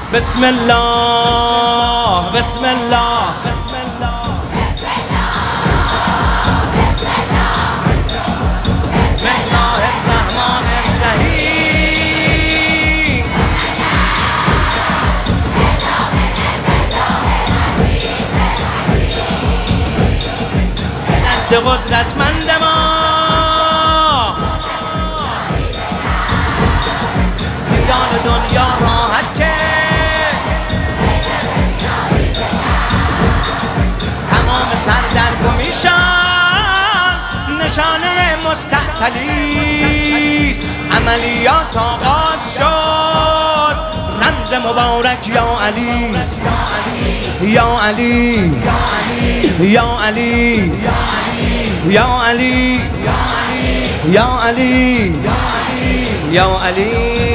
بسم الله بسم الله قدرتمند ما میدان دنیا راحت که تمام سردرگمیشان نشانه مستحصلی عملیات آغاز شد رمز مبارک یا علی یا علی یا علی یا علی یا علی یا علی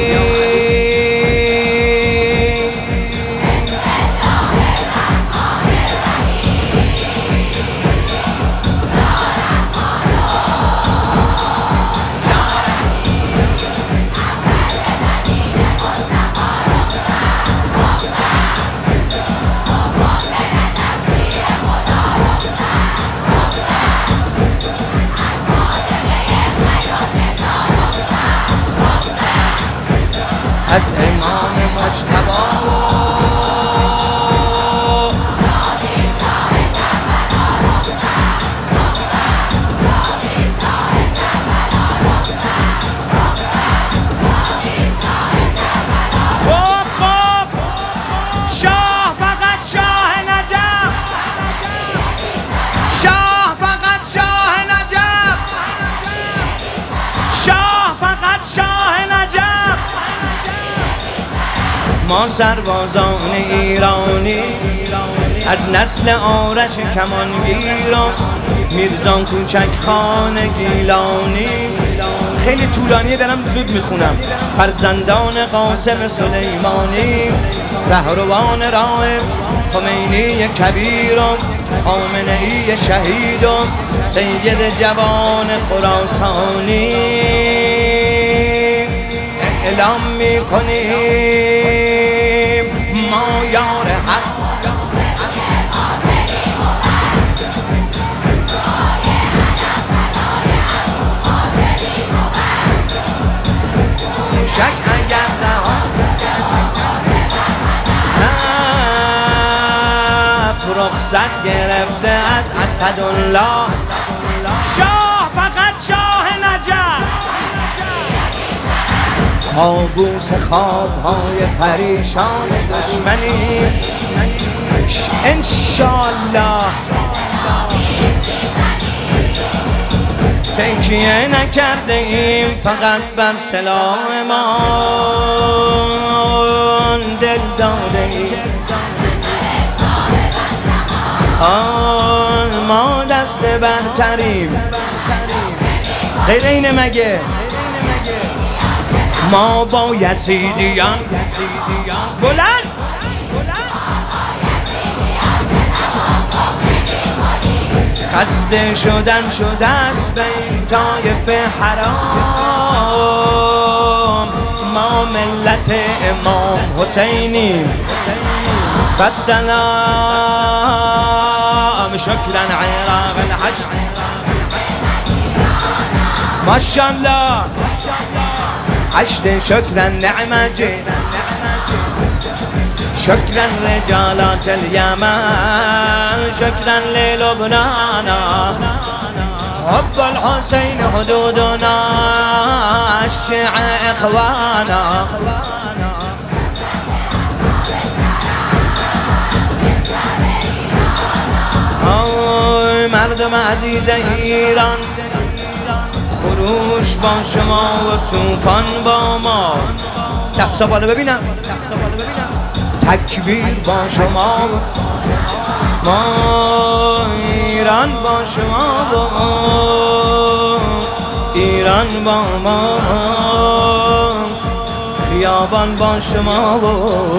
از امام مجتبی خب شاه فقط شاه نجف شاه فقط شاه نجف شاه فقط شاه نجف ما سربازان ایرانی از نسل آرش کمانگیران میرزا کوچک خان گیلانی. خیلی طولانیه دارم زود میخونم. فرزندان قاسم سلیمانی رهروان راه خمینی کبیرم خامنه‌ای شهیدم سید جوان خراسانی اعلام میکنیم ما یار حق شک اگر رخصت گرفته از اسدالله شاه فقط شاه نجف کابوس خواب‌های پریشان دشمنی انشالله تکیه نکرده ایم فقط بر سلاحمان دل داده ایم ما دست برتریم غیر اینه مگه ما با یزیدیان بلند خسته شدن شده است به این طایف حرام ما ملت امام حسینیم والسلام شکرا عراق الحشر ماشاءالله حشد شکرا نعمة شكرا رجالات اليمن شكرا للبنان حب الحسين حدودنا الشيعة إخوانا مردم عزیز ایران خروش با شما و توفان با ما دستا بالا ببینم تکبیر با شما ما ایران با شما با ایران با ما خیابان با شما با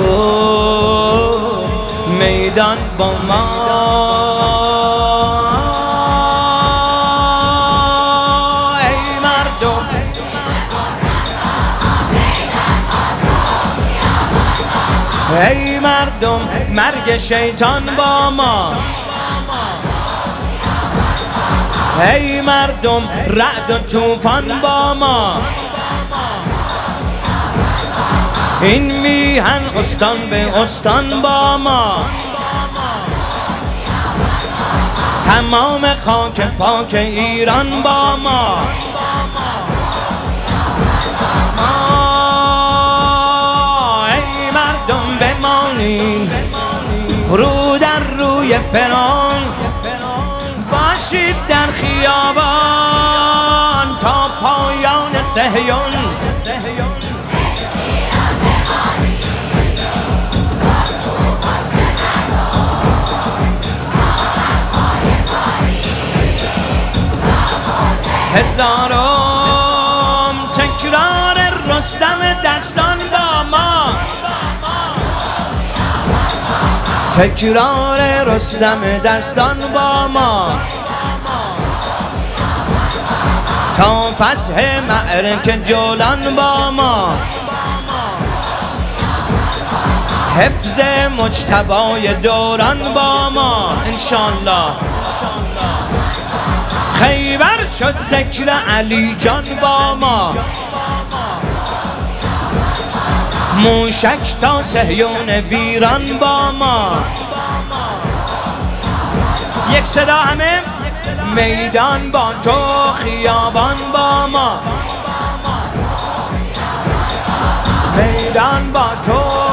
میدان با ما ای مردم مرگ شیطان با ما، ای مردم رعد و طوفان با ما، این میهن استان به استان با ما، تمام خاک پاک ایران با ما، ای مردم بمانید رو در روی فرعون، باشید در خیابان تا پایان صهیون. هزارم تکرار رستم دستان با ما، تکرار رستم دستان با ما، تا فتح معرکه جولان با ما، حفظ مجتبای دوران با ما انشالله، خیبر شد ذکر علی جان با ما، موشک تا صهیون ویران با ما، یک صدا همه، میدان با تو خیابان با ما، میدان با تو